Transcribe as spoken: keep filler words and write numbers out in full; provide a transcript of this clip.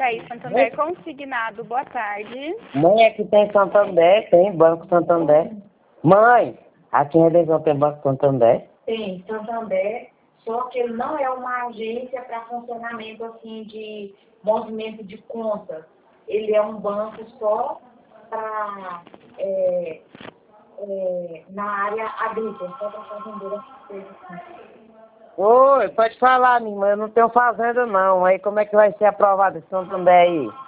Itaí Santander consignado. Boa tarde. Mãe, aqui tem Santander, tem Banco Santander. Mãe, aqui em Redenção tem Banco Santander? Tem, Santander, só que ele não é uma agência para funcionamento assim de movimento de contas. Ele é um banco só para é, é, na área agrícola, só para fazendeira. Oi, pode falar, minha irmã, eu não tenho fazenda não. Aí como é que vai ser aprovado esse Santander aí?